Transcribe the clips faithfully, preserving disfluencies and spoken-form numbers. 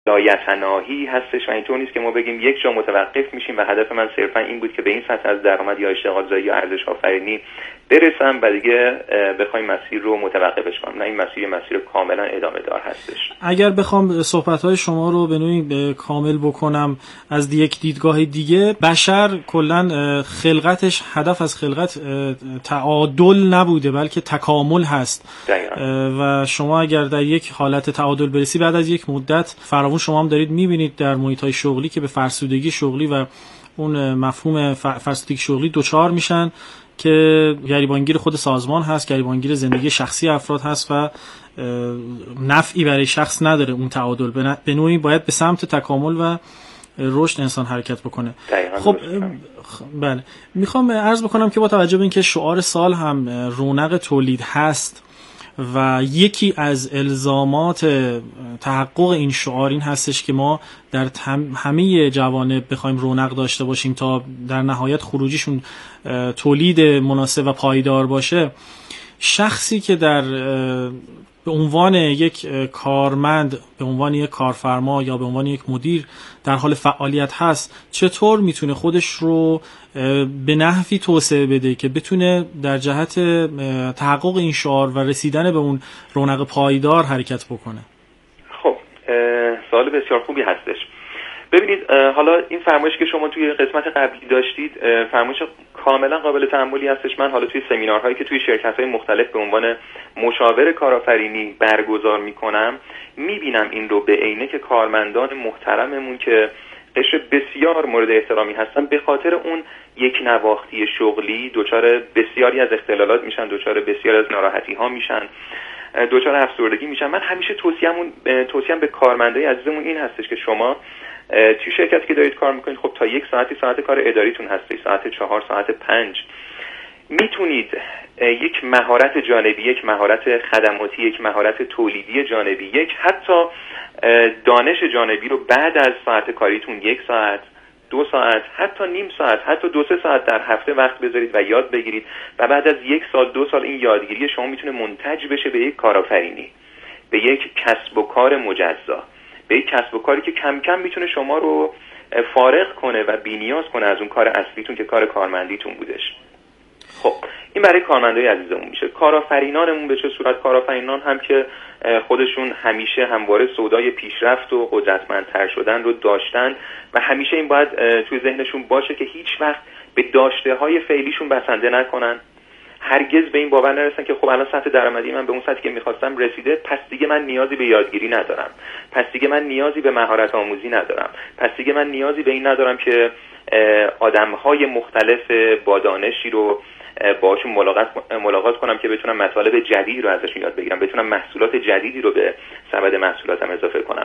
لایتناهی هستش و اینطور نیست که ما بگیم یک جا متوقف میشیم و هدف من صرفا این بود که به این سطح از درآمد یا اشتغال زایی یا ارزش آفرینی برسم و دیگه بخوایم مسیر رو متوقفش کنم. نه، این مسیر مسیر کاملا ادامه دار هستش. اگر بخوام صحبت‌های شما رو به نوعی کامل بکنم از یک دیدگاه دیگه، بشر کلاً خلقتش، هدف از خلقت تعادل نبوده بلکه تکامل هست. دقیقا. و شما اگر در یک حالت تعادل برسی، بعد از یک مدت فراوون شما هم دارید می‌بینید در محیط‌های شغلی که به فرسودگی شغلی و اون مفهوم فرسودگی شغلی دوچار میشن که گریبانگیر خود سازمان هست، گریبانگیر زندگی شخصی افراد هست و نفعی برای شخص نداره. اون تعادل به نوعی باید به سمت تکامل و رشد انسان حرکت بکنه. خب بله، میخوام عرض بکنم که با توجه به اینکه شعار سال هم رونق تولید هست و یکی از الزامات تحقق این شعار این هستش که ما در همه جوانب بخوایم رونق داشته باشیم تا در نهایت خروجیشون تولید مناسب و پایدار باشه، شخصی که در به عنوان یک کارمند، به عنوان یک کارفرما یا به عنوان یک مدیر در حال فعالیت هست، چطور میتونه خودش رو به نحوی توسعه بده که بتونه در جهت تحقق این شعار و رسیدن به اون رونق پایدار حرکت بکنه؟ خب سوال بسیار خوبی هستش. ببینید، حالا این فرمایشی که شما توی قسمت قبلی داشتید فرمایش کاملا قابل تأملی هستش. من حالا توی سمینارهایی که توی شرکت‌های مختلف به عنوان مشاور کارآفرینی برگزار می‌کنم می‌بینم این رو به عینه که کارمندان محترممون که قشر بسیار مورد احترامی هستن به خاطر اون یک نواختی شغلی دچار بسیاری از اختلالات میشن، دچار بسیاری از ناراحتی‌ها میشن، دچار افسردگی میشن. من همیشه توصیه‌مون توصیه‌ام به کارمندای عزیزمون این هستش که شما توی شرکتی که دارید کار میکنید، خب تا یک ساعتی ساعت کار اداریتون هستی، ساعت چهار، ساعت پنج میتونید یک مهارت جانبی، یک مهارت خدماتی، یک مهارت تولیدی جانبی، یک حتی دانش جانبی رو بعد از ساعت کاریتون یک ساعت، دو ساعت، حتی نیم ساعت، حتی دو سه ساعت در هفته وقت بذارید و یاد بگیرید و بعد از یک سال، دو سال این یادگیری شما میتونه منتج بشه به یک کارآفرینی، به یک کسب و کار مجزا، به یک کسب و کاری که کم کم میتونه شما رو فارغ کنه و بی‌نیاز کنه از اون کار اصلیتون که کار کارمندیتون بودش. خب این برای کارمندای عزیزمون میشه. کارآفرینانمون به چه صورت؟ کارآفرینان هم که خودشون همیشه همواره سودای پیشرفت و قدرتمندتر شدن رو داشتن و همیشه این باید توی ذهنشون باشه که هیچ وقت به داشته‌های فعلیشون بسنده نکنن، هرگز به این باور نرسن که خب الان سطح درآمدی من به اون سطحی که می‌خواستم رسیده، پس دیگه من نیازی به یادگیری ندارم، پس دیگه من نیازی به مهارت آموزی ندارم، پس دیگه من نیازی به این ندارم که آدم‌های مختلف با دانشی رو باشون ملاقات ملاقات کنم که بتونم مطالب جدیدی رو ازشون یاد بگیرم، بتونم محصولات جدیدی رو به سبد محصولاتم اضافه کنم.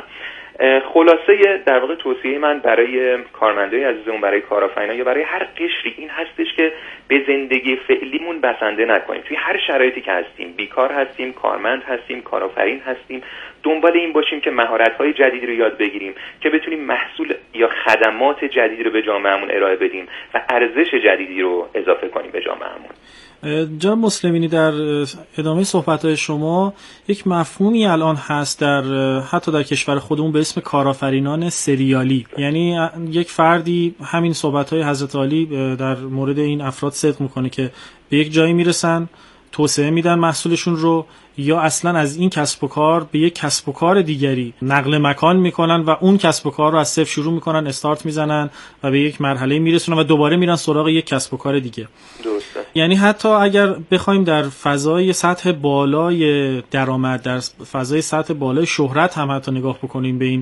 خلاصه در واقع توصیه من برای کارمندای عزیزمون، برای کارآفرینان یا برای هر قشری این هستش که به زندگی فعلیمون بسنده نکنیم. توی هر شرایطی که هستیم، بیکار هستیم، کارمند هستیم، کارآفرین هستیم، دنبال این باشیم که مهارت‌های جدیدی رو یاد بگیریم که بتونیم محصول یا خدمات جدیدی رو به جامعهمون ارائه بدیم و ارزش جدیدی رو اضافه کنیم به جامعهمون. جناب مسلمینی، در ادامه صحبت‌های شما یک مفهومی الان هست در حتی در کشور خودمون به اسم کارآفرینان سریالی. یعنی یک فردی، همین صحبت‌های حضرت علی در مورد این افراد صدق میکنه که به یک جایی میرسن، توسعه میدن محصولشون رو، یا اصلا از این کسب و کار به یک کسب و کار دیگری نقل مکان میکنن و اون کسب و کار رو از صفر شروع میکنن، استارت میزنن و به یک مرحله میرسونن و دوباره میرن سراغ یک کسب و کار دیگه. درسته. یعنی حتی اگر بخوایم در فضای سطح بالای درآمد، در فضای سطح بالای شهرت هم حتی نگاه بکنیم به این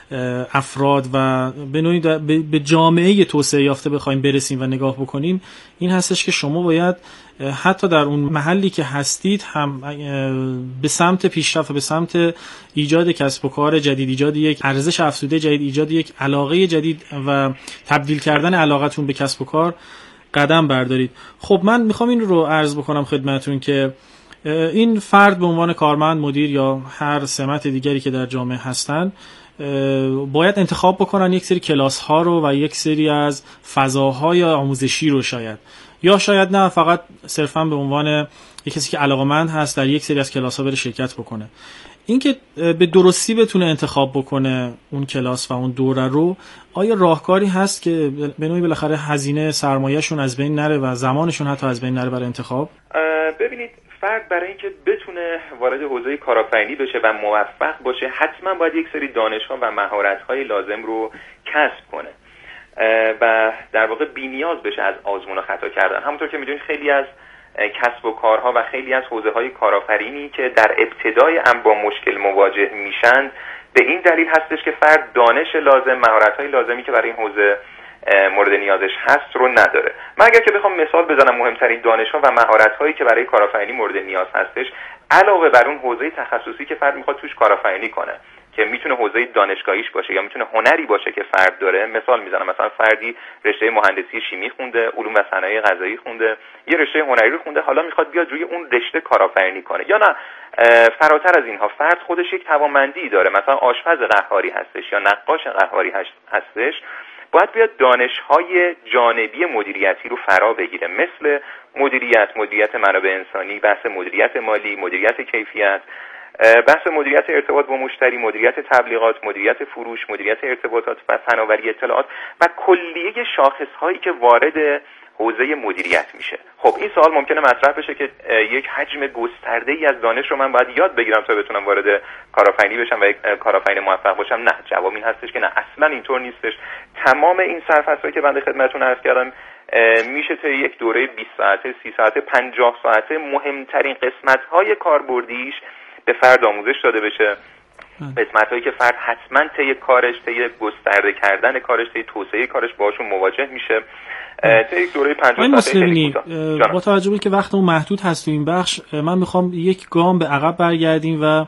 افراد و به نوعی به جامعه توسعه یافته بخوایم برسیم و نگاه بکنیم، این هستش که شما باید حتی در اون محلی که هستید هم به سمت پیشرفت و به سمت ایجاد کسب و کار جدید، ایجاد یک ارزش افزوده جدید، ایجاد یک علاقه جدید و تبدیل کردن علاقتون به کسب و کار قدم بردارید. خب من میخوام این رو عرض بکنم خدمتون که این فرد به عنوان کارمند، مدیر یا هر سمت دیگری که در جامعه هستن باید انتخاب بکنن یک سری کلاس ها رو و یک سری از فضاهای آموزشی رو، شاید یا شاید نه، فقط صرفا به عنوان یک کسی که علاقه‌مند هست در یک سری از کلاس ها بره شرکت بکنه. اینکه به درستی بتونه انتخاب بکنه اون کلاس و اون دوره رو، آیا راهکاری هست که به نوعی بالاخره هزینه سرمایه‌شون از بین نره و زمانشون حتی از بین نره برای انتخاب؟ ببینید، فرد برای اینکه بتونه وارد حوزه کارآفرینی بشه و موفق باشه حتما باید یک سری دانش‌ها و مهارت‌های لازم رو کسب کنه و در واقع بی‌نیاز بشه از آزمون و خطا کردن. همونطور که می‌دونید خیلی از کسب و کارها و خیلی از حوزه‌های کارآفرینی که در ابتدای امر با مشکل مواجه میشن به این دلیل هستش که فرد دانش لازم، مهارت‌های لازمی که برای این حوزه مورد نیازش هست رو نداره. من اگر که بخوام مثال بزنم، مهمترین دانش‌ها و مهارت‌هایی که برای کارآفرینی مورد نیاز هستش علاوه بر اون حوزه تخصصی که فرد میخواد توش کارآفرینی کنه که میتونه حوزه دانشگاهیش باشه یا میتونه هنری باشه که فرد داره، مثال میزنم مثلا فردی رشته مهندسی شیمی خونده، علوم و صنایع غذایی خونده، یه رشته هنری رو خونده، حالا میخواد بیاد روی اون رشته کارآفرینی کنه. یا نه فراتر از اینها، فرد خودش یک توانمندی داره، مثلا آشپز قهاری هستش یا نقاش قهاری هستش، باید بیاد دانش‌های جانبی مدیریتی رو فرا بگیره، مثل مدیریت، مدیریت منابع انسانی، بحث مدیریت مالی، مدیریت کیفیت، بحث مدیریت ارتباط با مشتری، مدیریت تبلیغات، مدیریت فروش، مدیریت ارتباطات و فناوری اطلاعات و کلیه شاخص‌هایی که وارد حوزه مدیریت میشه. خب این سوال ممکنه مطرح بشه که یک حجم گسترده‌ای از دانش رو من باید یاد بگیرم تا بتونم وارد کارآفرینی بشم و یک کارآفرین موفق باشم. نه، جواب این هستش که نه، اصلا اینطور نیستش. تمام این سرفصل‌هایی که بنده خدمتتون عرض کردم میشه تا یک دوره بیست ساعته، سی ساعته، پنجاه ساعته مهمترین قسمت‌های کاربردیش به فرد آموزش داده بشه. قسمت‌هایی که فرد حتما طی کارش، طی گسترده کردن کارش، طی توسعه کارش باشون مواجه میشه. طی یک دوره پنجاه ساعته. با توجه به که وقتمون محدود هست تو این بخش، من میخوام یک گام به عقب برگردیم و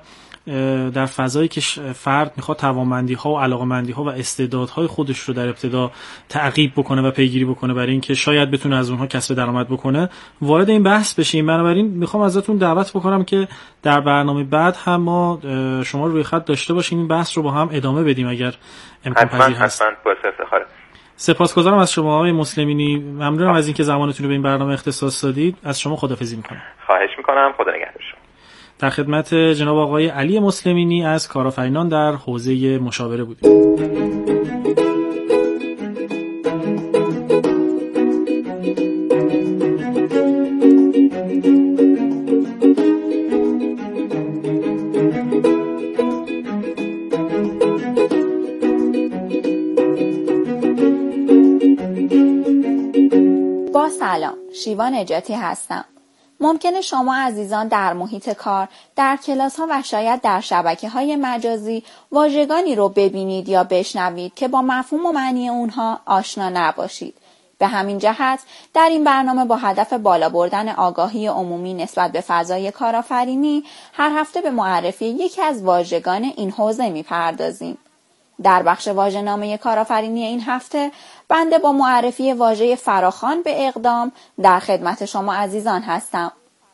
در فضایی که فرد میخواد توانمندی‌ها و علاقه‌مندی‌ها و استعدادهای خودش رو در ابتدا تعقیب بکنه و پیگیری بکنه برای اینکه شاید بتونه از اونها کسب درآمد بکنه، وارد این بحث بشیم. بنابراین میخوام ازتون دعوت بکنم که در برنامه بعد هم ما شما روی خط داشته باشیم، این بحث رو با هم ادامه بدیم اگر امکان پذیر هست. حتما با افتخار. سپاسگزارم از شما آقای مسلمینی، ممنونم از اینکه زمانتون رو به این برنامه اختصاص دادید. از شما خداحافظی میکنم. خواهش میکنم. خدا نگهدار شما. در خدمت جناب آقای علی مسلمینی از کارآفرینان در حوزه مشاوره بودیم. با سلام، شیوا نجاتی هستم. ممکنه شما عزیزان در محیط کار، در کلاس ها و شاید در شبکه های مجازی واژگانی رو ببینید یا بشنوید که با مفهوم و معنی اونها آشنا نباشید. به همین جهت در این برنامه با هدف بالا بردن آگاهی عمومی نسبت به فضای کارآفرینی هر هفته به معرفی یکی از واژگان این حوزه می‌پردازیم. در بخش واژه‌نامه کارآفرینی این هفته بنده با معرفی واژه فراخوان به اقدام در خدمت شما عزیزان هستم.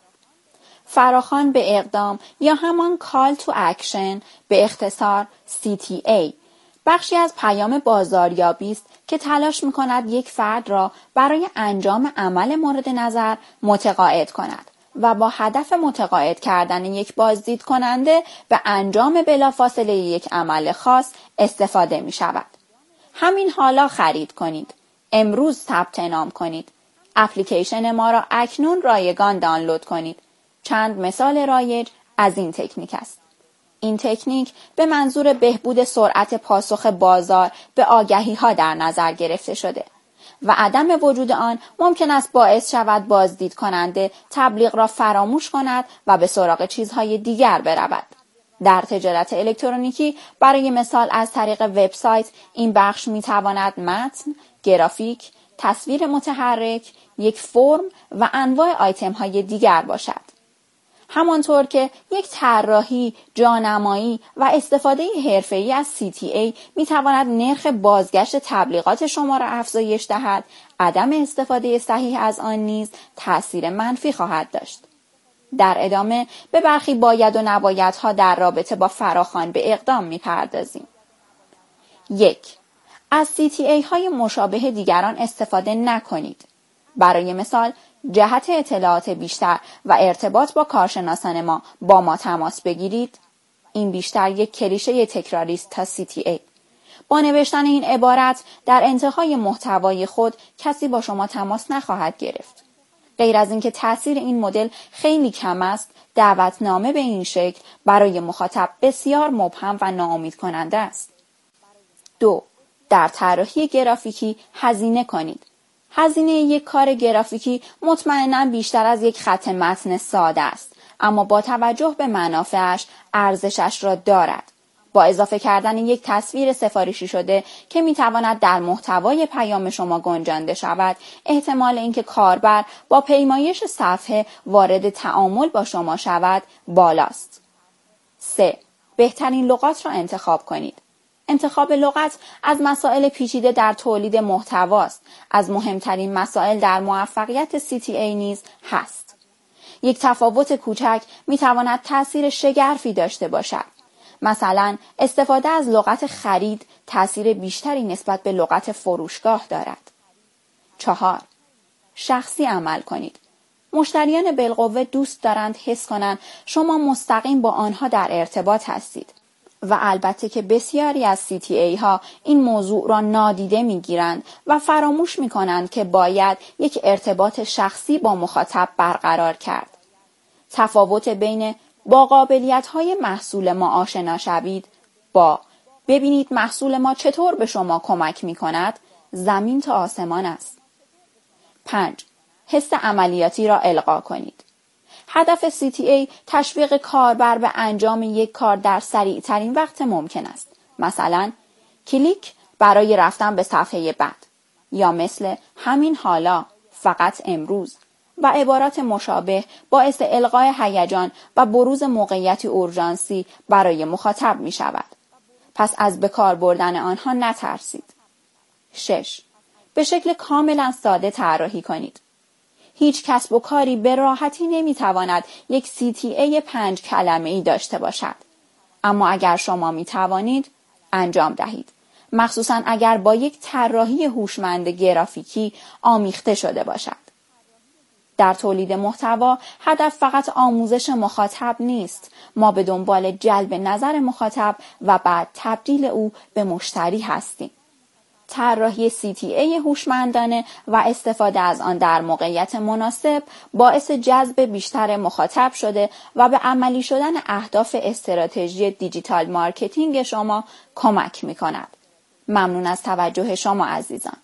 فراخوان به اقدام یا همان Call to Action به اختصار سی تی ای بخشی از پیام بازاریابی است که تلاش می‌کند یک فرد را برای انجام عمل مورد نظر متقاعد کند و با هدف متقاعد کردن یک بازدید کننده به انجام بلافاصله یک عمل خاص استفاده می شود. همین حالا خرید کنید. امروز ثبت نام کنید. اپلیکیشن ما را اکنون رایگان دانلود کنید. چند مثال رایج از این تکنیک است. این تکنیک به منظور بهبود سرعت پاسخ بازار به آگهی ها در نظر گرفته شده و عدم وجود آن ممکن است باعث شود بازدید کننده تبلیغ را فراموش کند و به سراغ چیزهای دیگر برود. در تجارت الکترونیکی برای مثال از طریق وبسایت این بخش میتواند متن، گرافیک، تصویر متحرک، یک فرم و انواع آیتم های دیگر باشد. همانطور که یک طراحی، جانمایی و استفاده حرفه‌ای از سی تی ای میتواند نرخ بازگشت تبلیغات شما را افزایش دهد، عدم استفاده صحیح از آن نیز تأثیر منفی خواهد داشت. در ادامه به برخی باید و نبایدها در رابطه با فراخوان به اقدام میپردازیم. یک. از سی تی ای های مشابه دیگران استفاده نکنید. برای مثال، جهت اطلاعات بیشتر و ارتباط با کارشناسان ما با ما تماس بگیرید. این بیشتر یک کلیشه تکراری است تا سی تی ای. با نوشتن این عبارت در انتهای محتوای خود کسی با شما تماس نخواهد گرفت. غیر از اینکه تاثیر این مدل خیلی کم است، دعوتنامه به این شکل برای مخاطب بسیار مبهم و ناامید کننده است. دو. در طراحی گرافیکی هزینه کنید. هزینه یک کار گرافیکی مطمئناً بیشتر از یک خط متن ساده است، اما با توجه به منافعش ارزشش را دارد. با اضافه کردن یک تصویر سفارشی شده که میتواند در محتوای پیام شما گنجانده شود، احتمال اینکه کاربر با پیمایش صفحه وارد تعامل با شما شود بالاست. سه. بهترین لغات را انتخاب کنید. انتخاب لغت از مسائل پیچیده در تولید محتواست. از مهمترین مسائل در موفقیت سی تی ای نیز هست. یک تفاوت کوچک میتواند تأثیر شگرفی داشته باشد. مثلا استفاده از لغت خرید تأثیر بیشتری نسبت به لغت فروشگاه دارد. چهار. شخصی عمل کنید. مشتریان بالقوه دوست دارند حس کنند شما مستقیم با آنها در ارتباط هستید. و البته که بسیاری از سی تی ای ها این موضوع را نادیده می گیرند و فراموش می کنند که باید یک ارتباط شخصی با مخاطب برقرار کرد. تفاوت بین با قابلیت های محصول ما آشنا شوید با ببینید محصول ما چطور به شما کمک می کند زمین تا آسمان است. پنج. حس عملیاتی را القا کنید. هدف سی تی ای تشویق کاربر به انجام یک کار در سریع ترین وقت ممکن است. مثلا کلیک برای رفتن به صفحه بعد یا مثل همین حالا، فقط امروز و عبارات مشابه باعث القای هیجان و بروز موقعیتی اورژانسی برای مخاطب می شود. پس از به کار بردن آنها نترسید. شش. به شکل کاملا ساده طراحی کنید. هیچ کسب و کاری به راحتی نمیتواند یک سی تی ای پنج کلمه‌ای داشته باشد. اما اگر شما میتوانید انجام دهید. مخصوصاً اگر با یک طراحی هوشمند گرافیکی آمیخته شده باشد. در تولید محتوا هدف فقط آموزش مخاطب نیست. ما به دنبال جلب نظر مخاطب و بعد تبدیل او به مشتری هستیم. طراحی سی تی ای هوشمندانه و استفاده از آن در موقعیت مناسب باعث جذب بیشتر مخاطب شده و به عملی شدن اهداف استراتژی دیجیتال مارکتینگ شما کمک می کند. ممنون از توجه شما عزیزان.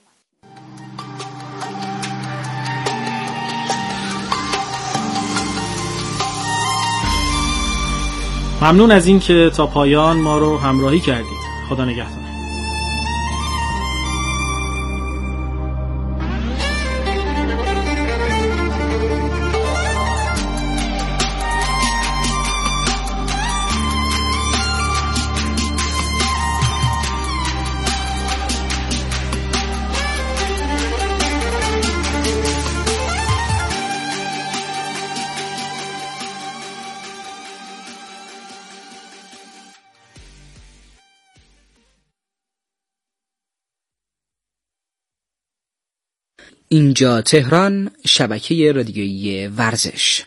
ممنون از این که تا پایان ما رو همراهی کردید. خدا نگهدار. اینجا تهران، شبکه رادیویی ورزش.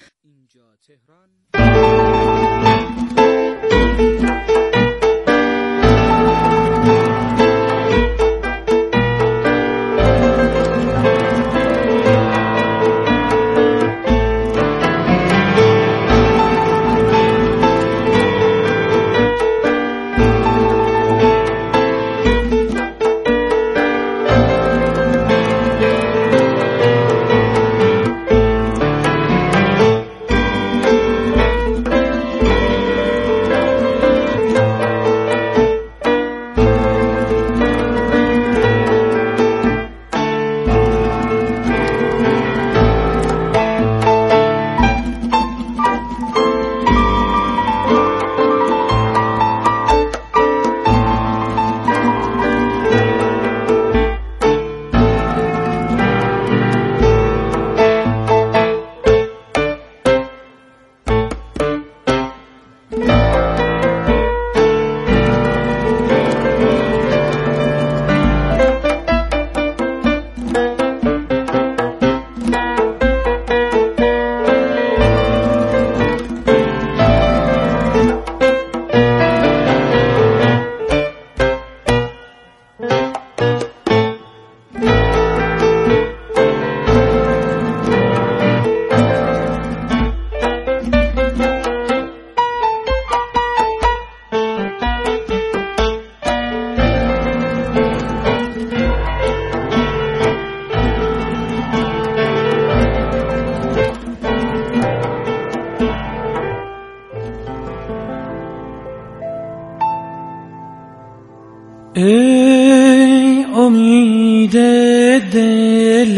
ای امید دل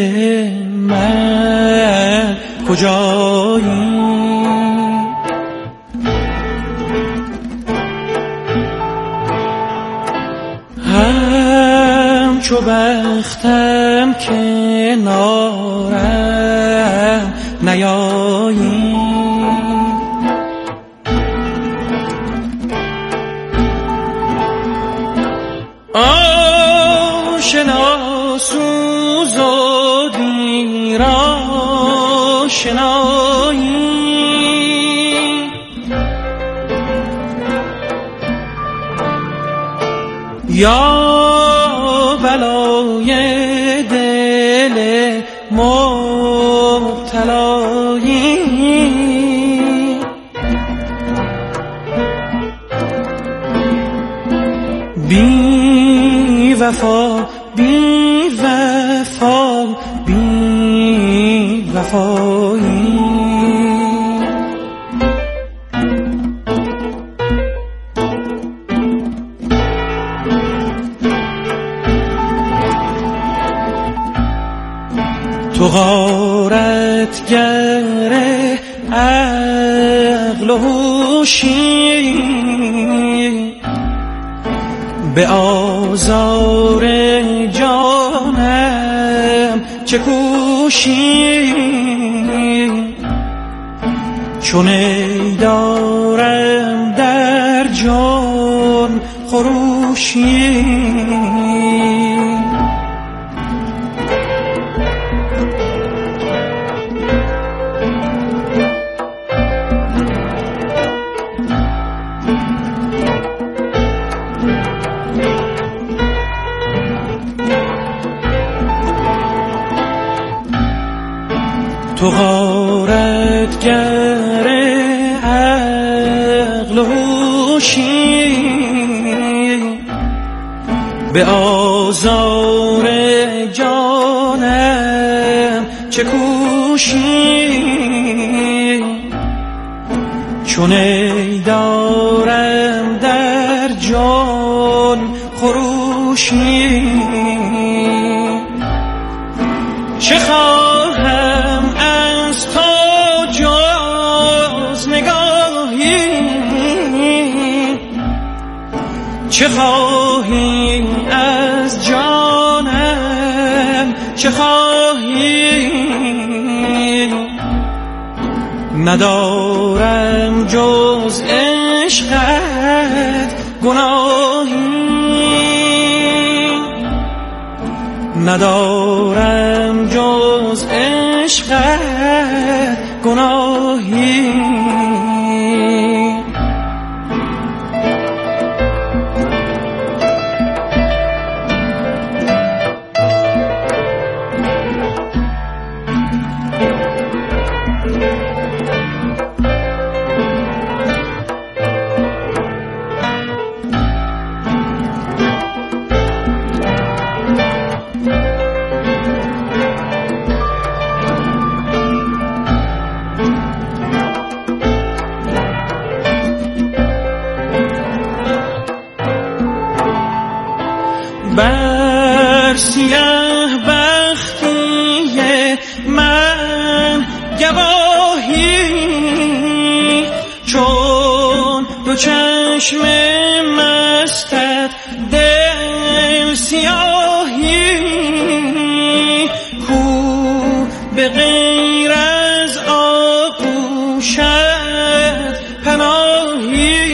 من کجایی؟ همچو بختم کنارم نیایی؟ آشنا سوز و دیر آشنایی، یا بلای دل مبتلایی. بی وفا بی وفا بی وفایی، تو غارتگر عقل و هوشی، به آزار جانم چه کوشی، چون ای دارم در جان خروشی. تو غارتگر عقل و هوشی، به آزار جانم چه کوشی، چون ای دارم در جان خروشی. چه خواهم از تو جز نگاهی، چه خواهی از جانم چه خواهی، ندارم جز عشقت گناهی، ندارم جز عشقت گناهی. بر سیاه بختی من گواهی، چون دو چشم مستت دل سیاهی، کو به غیر از آغوشت پناهی.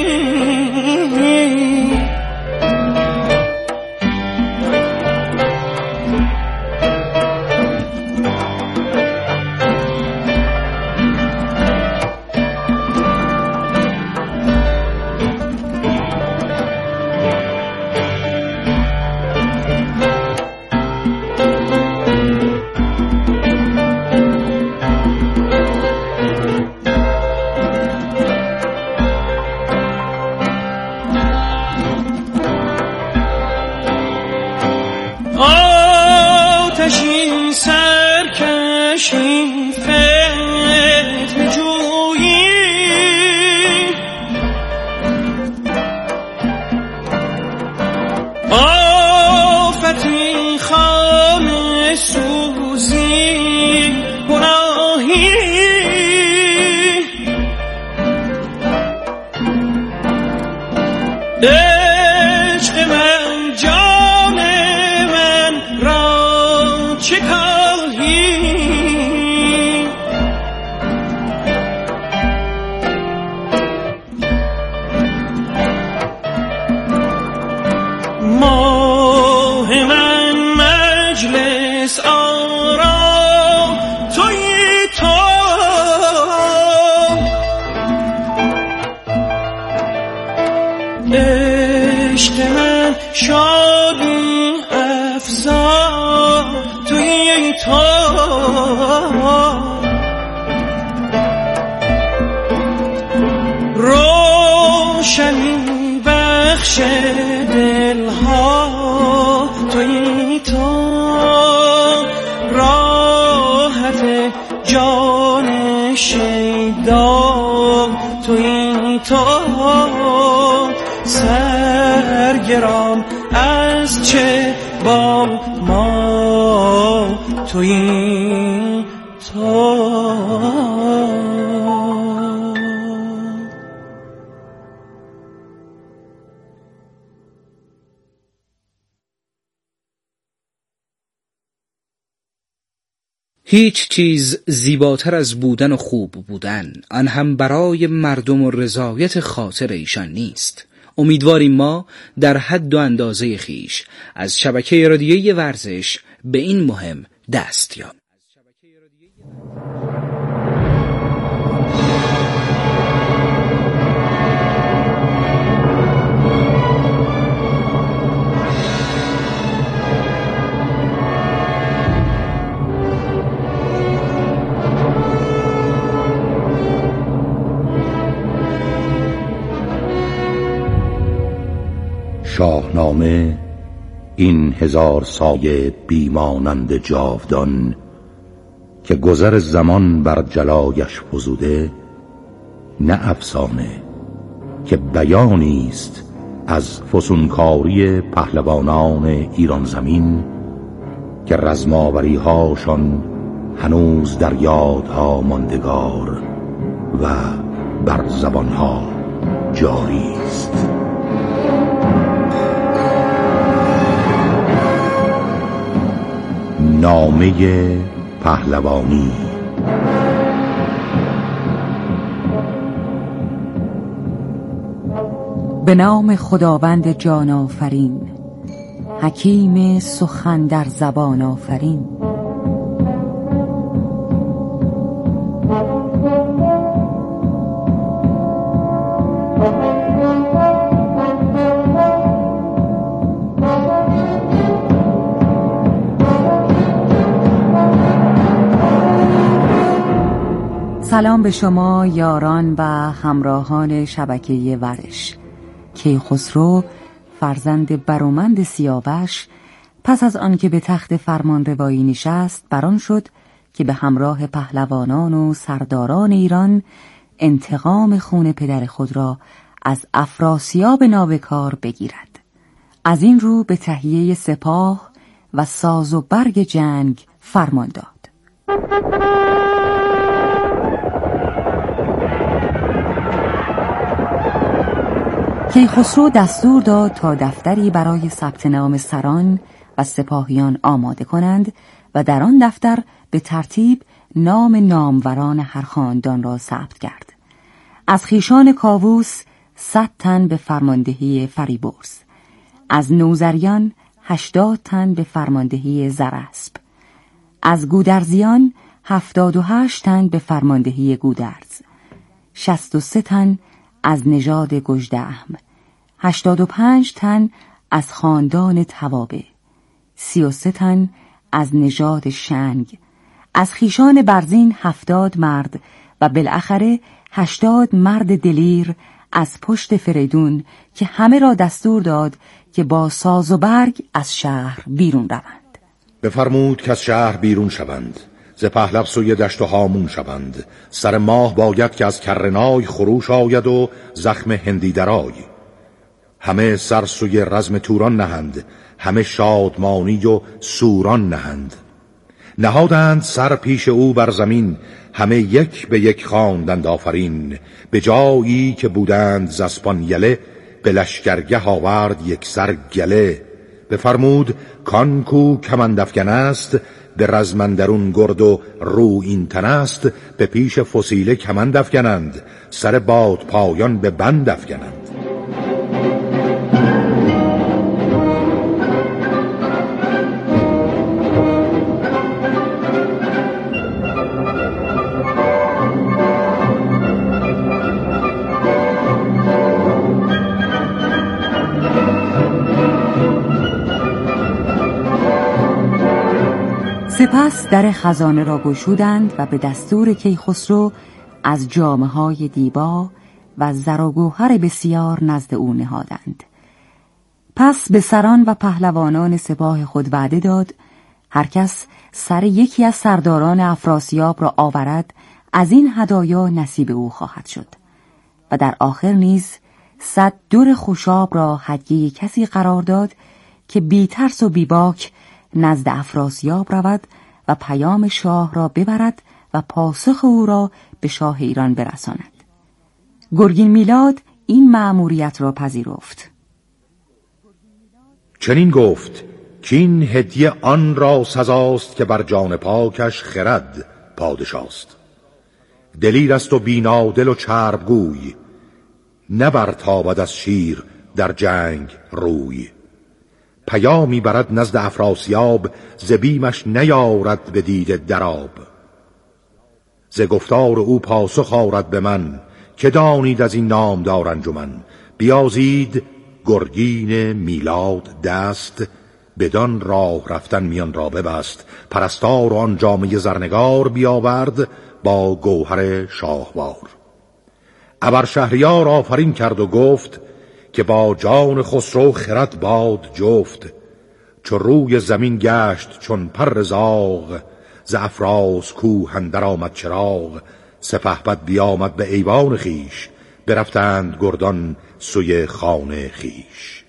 آفتی خام سوزی گناهی عشق من جان من را چه کاهی ماه من مجلس آرام توی تو عشق من شادی افزا توی تو روشنی بخش دلها توی تو راحت جان شیدا توی تو سرگران از چه با ما توی تو. هیچ چیز زیباتر از بودن و خوب بودن، آن هم برای مردم و رضایت خاطر ایشان نیست. امیدواریم ما در حد و اندازه خیش از شبکه رادیویی ورزش به این مهم دست یابیم. شاهنامه این هزار سایه بیمانند جاودان که گذر زمان بر جلایش فزوده، نه افسانه که بیانی است از فسونکاری پهلوانان ایران زمین که رزماوری هاشان هنوز در یادها ماندگار و بر زبانها جاری است. نامه پهلوانی. به نام خداوند جان آفرین، حکیم سخن در زبان آفرین. سلام به شما یاران و همراهان شبکه ورش. کیخسرو فرزند برومند سیاوش پس از آنکه به تخت فرمانروایی نشست بران شد که به همراه پهلوانان و سرداران ایران انتقام خون پدر خود را از افراسیاب نابکار بگیرد. از این رو به تهیه سپاه و ساز و برگ جنگ فرمان داد. کیخسرو دستور داد تا دفتری برای ثبت نام سران و سپاهیان آماده کنند و در آن دفتر به ترتیب نام ناموران هر خاندان را ثبت کرد. از خیشان کاووس صد تن به فرماندهی فریبرز، از نوذریان هشتاد تن به فرماندهی زراسپ، از گودرزیان هفتاد و هشت تن به فرماندهی گودرز، شصت و سه تن از نژاد گژدهم، هشتاد و پنج تن از خاندان توابع، سی و سه تن از نژاد شنگ، از خیشان برزین هفتاد مرد و بالاخره هشتاد مرد دلیر از پشت فریدون که همه را دستور داد که با ساز و برگ از شهر بیرون روند. بفرمود که از شهر بیرون شوند، ز پهلو سوی دشت و هامون شوند. سر ماه باید که از کرنای خروش آید و زخم هندی درای. همه سر سوی رزم توران نهند، همه شادمانی و سوران نهند. نهادند سر پیش او بر زمین، همه یک به یک خواندند آفرین. به جایی که بودند ز اسپان یله، به لشکرگه آورد یک سر گله. بفرمود کان کو کمند افگن است، به رزم اندرون گرد و رو این تن است. به پیش فسیله کمند افگنند، سر باد پایان به بند افگنند. سپس در خزانه را گشودند و به دستور کیخسرو از جامه‌های دیبا و زر و گوهر بسیار نزد او نهادند. پس به سران و پهلوانان سپاه خود وعده داد هر کس سر یکی از سرداران افراسیاب را آورد، از این هدایا نصیب او خواهد شد. و در آخر نیز صد در خوشاب را هدیه کسی قرار داد که بی ترس و بی باک نزد افراسیاب رود و پیام شاه را ببرد و پاسخ او را به شاه ایران برساند. گرگین میلاد این مأموریت را پذیرفت. چنین گفت که این هدیه آن را سزاست که بر جان پاکش خرد پادشاست. دلیر است و بینادل و چربگوی، نبر تابد از شیر در جنگ روی. پیامی برد نزد افراسیاب، ز بیمش نیارد به دید دراب. ز گفتار او پاسخ آرد به من، که دانید از این نامدار انجمن. بیازید گرگین میلاد دست، بدان راه رفتن میان را ببست. پرستار آن جامه زرنگار بیاورد، با گوهر شاهوار. ابر شهریار آفرین کرد و گفت، که با جان خسرو خرد باد جفت. چو روی زمین گشت چون پر زاغ، ز افراس کوه اندر آمد چراغ. سپهبد بیامد به ایوان خیش، برفتند گردان سوی خانه خیش.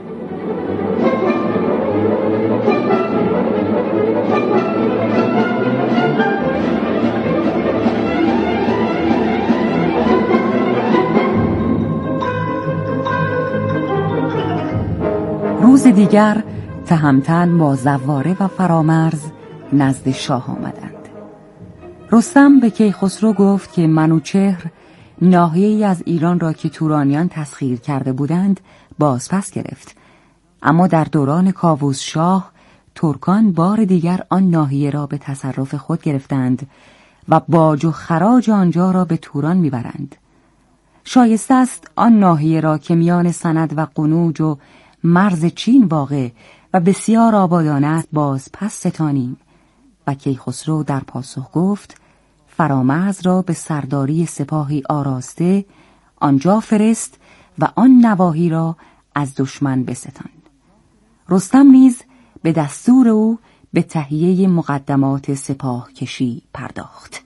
روز دیگر تهمتن با زواره و فرامرز نزد شاه آمدند. رستم به کیخسرو گفت که منوچهر ناحیه‌ای از ایران را که تورانیان تسخیر کرده بودند باز پس گرفت، اما در دوران کاووس شاه ترکان بار دیگر آن ناحیه را به تصرف خود گرفتند و باج و خراج آنجا را به توران میبرند. شایسته است آن ناحیه را که میان سند و قنوج و مرز چین واقع و بسیار آبادانه است باز پس ستانیم. و کیخسرو در پاسخ گفت فرامرز را به سرداری سپاهی آراسته آنجا فرست و آن نواحی را از دشمن بستان. رستم نیز به دستور او به تهیه مقدمات سپاه کشی پرداخت.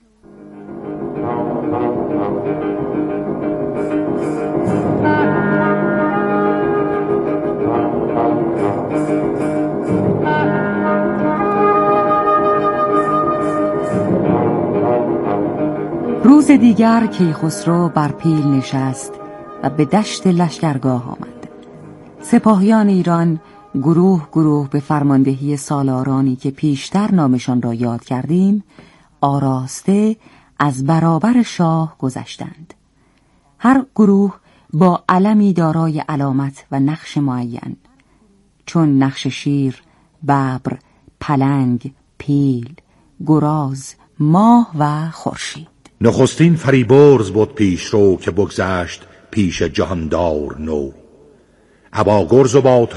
روز دیگر کیخسرو بر پیل نشست و به دشت لشکرگاه آمد. سپاهیان ایران گروه گروه به فرماندهی سالارانی که پیشتر نامشان را یاد کردیم آراسته از برابر شاه گذشتند. هر گروه با علمی دارای علامت و نقش معین، چون نقش شیر، ببر، پلنگ، پیل، گراز، ماه و خورشید. نخستین فریبرز بود پیش رو، که بگذشت پیش جهاندار نو. ابا گرز و با